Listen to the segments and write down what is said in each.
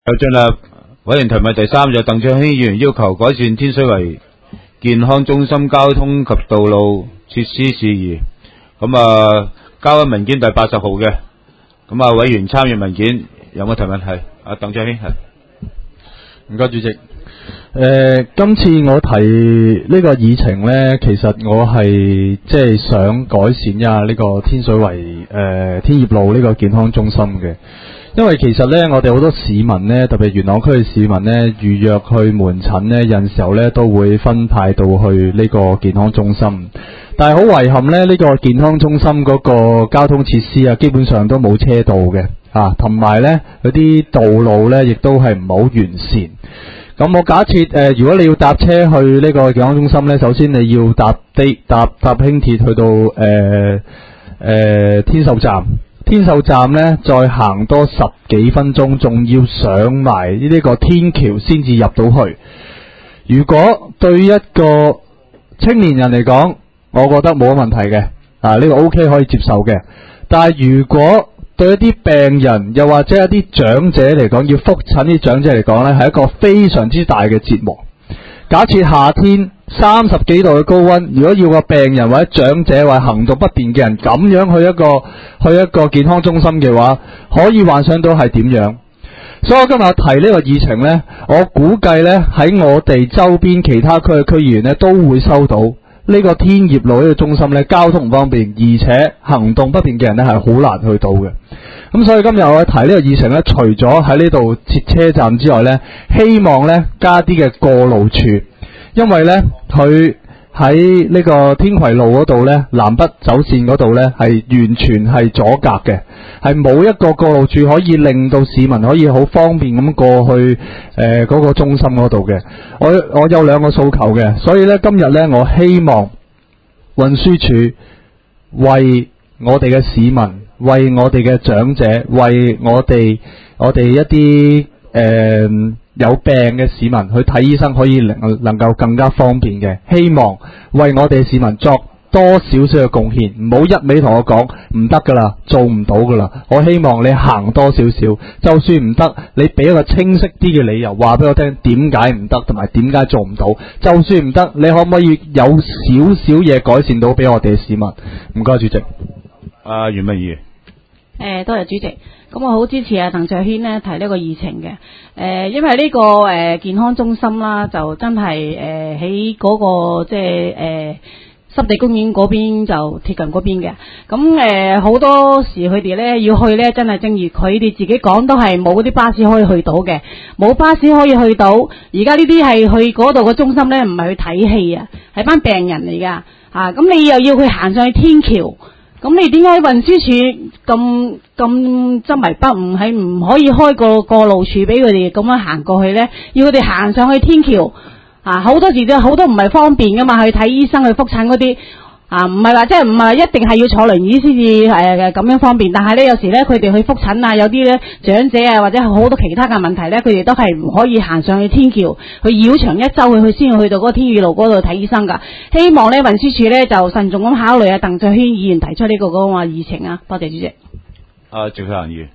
又進入委員提問第三，就鄧卓興議員要求改善天水圍健康中心交通及道路設施事宜。交喺文件第80號嘅。委員參閱文件有冇提問？係鄧卓興，係。 唔該主席。今次我提呢個議程呢，其實我係即係想改善一下呢個天水圍天業路呢個健康中心嘅。因為其實呢，我哋好多市民呢，特別元朗區嘅市民呢，預約去門診呢，有陣時候呢都會分派到去呢個健康中心。但係好遺憾呢，呢個健康中心嗰個交通設施啊，基本上都冇車道嘅同埋呢嗰啲道路呢，亦都係唔好完善。咁我假設如果你要搭車去呢個健康中心呢，首先你要搭輕鐵去到天秀站。天秀站呢，再行多10幾分鐘，仲要上埋呢個天橋先至入到去。如果對一個青年人嚟講，我覺得冇乜問題嘅，呢個 OK 可以接受嘅。但係如果對一啲病人，又或者一啲長者嚟講，要覆診啲長者嚟講呢，係一個非常之大嘅折磨。假設夏天30幾度嘅高溫，如果要個病人或者長者或者行動不便嘅人咁樣去一個健康中心嘅話，可以幻想到係點樣。所以我今日提呢個議程呢，我估計呢喺我哋周邊其他區嘅區議員呢都會收到呢個天業路呢個中心呢交通唔方便，而且行動不便嘅人呢係好難去到嘅。咁所以今日我提呢個議程呢，除咗喺呢度設車站之外呢，希望呢加啲嘅過路處，因為呢佢喺呢個天葵路嗰度呢，南北走線嗰度呢係完全係阻隔嘅，係冇一個過路處可以令到市民可以好方便咁過去嗰個中心嗰度嘅。我有2個訴求嘅，所以呢今日呢我希望運輸署為我哋嘅市民，為我哋嘅長者，為我哋一啲有病嘅市民去睇醫生，可以能夠更加方便嘅。希望為我哋市民作多少少嘅貢獻，唔好一味同我講唔得噶啦，做唔到噶啦。我希望你行多少少，就算唔得，你俾一個清晰啲嘅理由，話俾我聽點解唔得，同埋點解做唔到。就算唔得，你可唔可以有少少嘢改善到俾我哋嘅市民？唔該，主席。 袁文儀。 多謝主席。咁我好支持鄧卓軒呢提呢個議程嘅。因為呢個健康中心啦，就真係喺嗰個即係濕地公園嗰邊，就貼近嗰邊嘅。咁好多時佢哋呢要去呢，真係正如佢哋自己講，都係冇嗰啲巴士可以去到嘅，冇巴士可以去到。而家呢啲係去嗰度嘅中心呢，唔係去睇戲啊，係班病人嚟噶。咁你又要佢行上去天橋。咁你點解運輸署咁執迷不悟，係唔可以開個過路處俾佢哋咁樣行過去呢？要佢哋行上去天橋好多時都好多唔係方便噶嘛，去睇醫生去覆診嗰啲唔係話即係唔係一定係要坐輪椅先至咁樣方便。但係呢，有時呢，佢哋去覆診啊，有啲呢長者啊，或者好多其他嘅問題呢，佢哋都係唔可以行上去天橋，去繞長一周去先去到嗰個天宇路嗰度睇醫生噶。希望呢運輸署呢就慎重咁考慮鄧卓軒議員提出呢個嗰個議程啊。多謝主席。 趙啟蘭議員。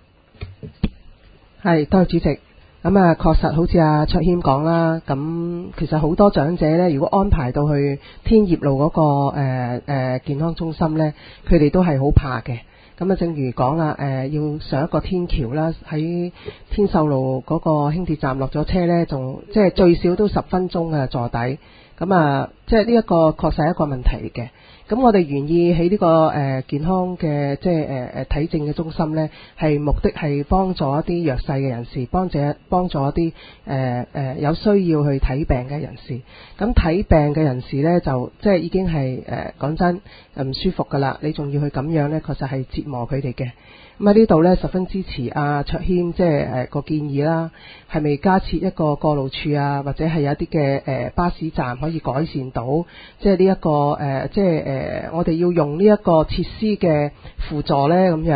係，多謝主席。確實好似卓軒講啦，咁其實好多長者呢，如果安排到去天業路嗰個健康中心呢，佢哋都係好怕嘅。正如講啦，要上一個天橋啦，喺天秀路嗰個輕鐵站落咗車呢，仲即係最少都10分鐘嘅坐底。即係呢一個確實係一個問題嚟嘅。咁我哋願意喺呢個健康嘅即係睇症嘅中心呢，係目的係幫助一啲弱勢嘅人士，幫助一啲有需要去睇病嘅人士。咁睇病嘅人士呢，就即係已經係講真唔舒服噶啦，你仲要去咁樣呢，確實係折磨佢哋嘅。喺呢度呢，十分支持卓軒即係個建議啦，係咪加設一個過路處啊，或者係有一啲嘅巴士站可以改善到，即係呢一個即係我哋要用呢一個設施嘅輔助呢咁樣。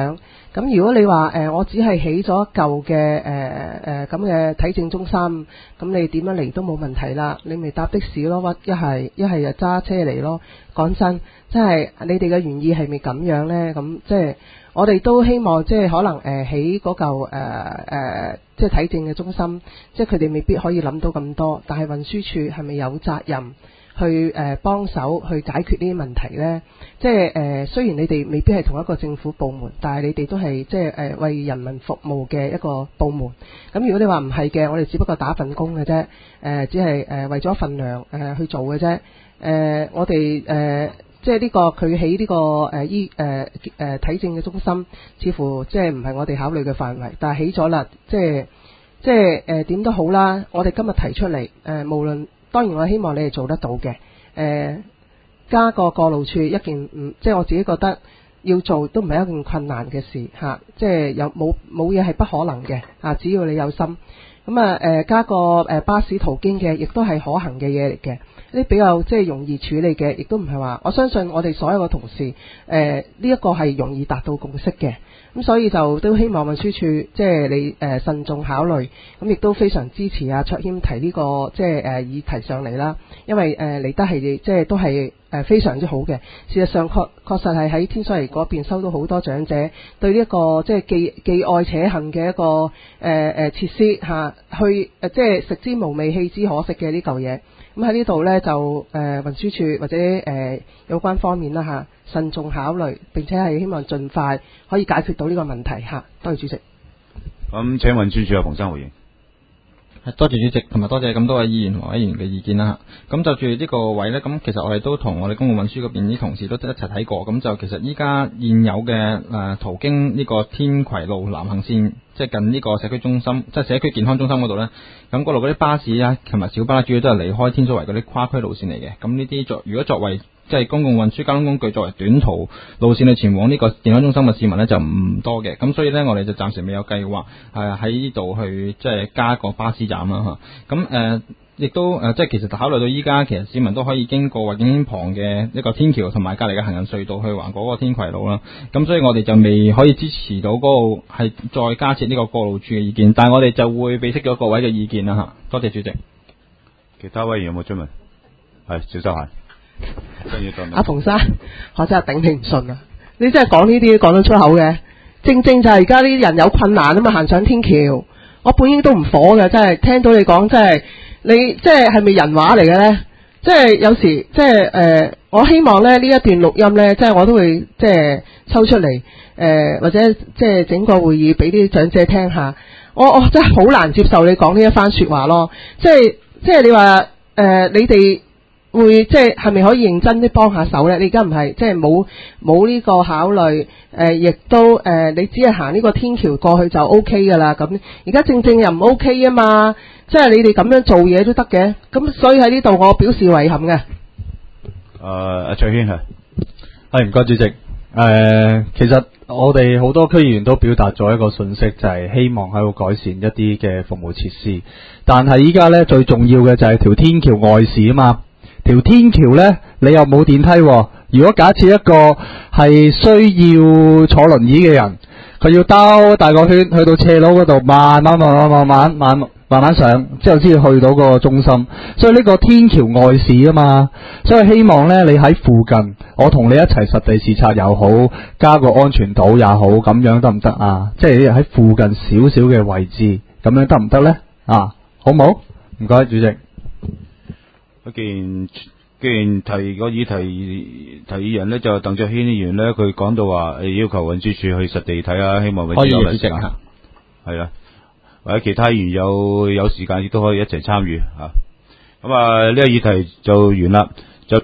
咁如果你話我只係起咗一舊嘅咁嘅體證中心，咁你點樣嚟都冇問題啦，你咪搭的士咯，一係就揸車嚟咯。講真，即係你哋嘅原意係咪咁樣呢？咁即係我哋都希望即係可能起嗰嚿即係體證嘅中心，即係佢哋未必可以諗到咁多，但係運輸署係咪有責任去幫手去解決呢啲問題呢？即係雖然你哋未必係同一個政府部門，但係你哋都係即係為人民服務嘅一個部門。咁如果你話唔係嘅，我哋只不過打份工嘅啫，只係為咗份糧去做嘅啫。我哋即係呢個佢起呢個體證嘅中心，似乎即係唔係我哋考慮嘅範圍，但係起咗啦，即係點都好啦。我哋今日提出嚟，無論當然我希望你哋做得到嘅，加個過路處一件即係我自己覺得要做都唔係一件困難嘅事嚇，即係有冇嘢係不可能嘅啊，只要你有心。咁加個巴士途經嘅，亦都係可行嘅嘢嚟嘅。啲比較即係容易處理嘅，亦都唔係話，我相信我哋所有嘅同事，呢一個係容易達到共識嘅。咁所以就都希望運輸署即係你慎重考慮，咁亦都非常支持阿卓謙提呢個即係議題上嚟啦。因為嚟得係即係都係非常之好嘅。事實上確實係喺天水圍嗰邊收到好多長者對呢一個即係既愛且恨嘅一個設施嚇，去即係食之無味棄之可惜嘅呢嚿嘢。咁喺呢度呢，就運輸署或者有關方面啦嚇，慎重考慮，並且係希望盡快可以解決到呢個問題嚇。多謝主席。 咁請運輸署阿馮生回應。 多謝主席，同埋多謝咁多位議員同委員嘅意見啦。咁就住呢個位呢，咁其實我哋都同我哋公共運輸嗰邊啲同事都一齊睇過。咁就其實依家現有嘅途經呢個天葵路南行線，即係近呢個社區中心，即係社區健康中心嗰度呢。咁嗰度嗰啲巴士啊，同埋小巴主要都係離開天水圍嗰啲跨區路線嚟嘅。咁呢啲如果作為即係公共運輸交通工具作為短途路線去前往呢個健康中心嘅市民呢，就唔多嘅。咁所以呢，我哋就暫時未有計劃喺呢度去即係加個巴士站啦嚇。咁亦都即係其實考慮到依家其實市民都可以經過惠景旁嘅一個天橋同埋隔離嘅行人隧道去橫過嗰個天葵路啦。咁所以我哋就未可以支持到嗰個係再加設呢個過路處嘅意見，但係我哋就會備悉咗各位嘅意見啦嚇。多謝主席。 其他委員有冇追問？係趙秀嫻。 阿馮生，我真係頂你唔順啊！你真係講呢啲講得出口嘅，正就係而家呢啲人有困難啊嘛，行上天橋，我本應都唔火嘅，真係聽到你講，真係你即係咪人話嚟嘅呢？即係有時即係我希望咧呢一段錄音呢，即係我都會即係抽出嚟或者即係整個會議俾啲長者聽下。我真係好難接受你講呢一番說話咯，即係你話你哋。會即係咪可以認真啲幫下手呢？你而家唔係即係冇呢個考慮，亦都你只係行呢個天橋過去就 OK 噶啦。咁而家正又唔 OK 啊嘛，即係你哋咁樣做嘢都得嘅。咁所以喺呢度我表示遺憾嘅。 阿卓軒係唔該主席。其實我哋好多區議員都表達咗一個訊息，就係希望喺度改善一啲嘅服務設施。但係依家呢，最重要嘅就係條天橋外事啊嘛。條天橋呢，你又冇電梯喎。如果假設一個係需要坐輪椅嘅人，佢要兜大個圈去到斜路嗰度，慢慢上，之後先至去到個中心。所以呢個天橋外市啊嘛，所以希望呢，你喺附近，我同你一齊實地視察又好，加個安全島也好，咁樣得唔得啊？即係喺附近少少嘅位置，咁樣得唔得呢？啊，好唔好？唔該，主席。 既然提個議題提議人呢，就鄧卓軒議員呢，佢講到話要求運輸署去實地睇下，希望運輸署嚟成啊，係啦，或者其他議員有時間亦都可以一齊參與嚇。咁呢個議題就完啦。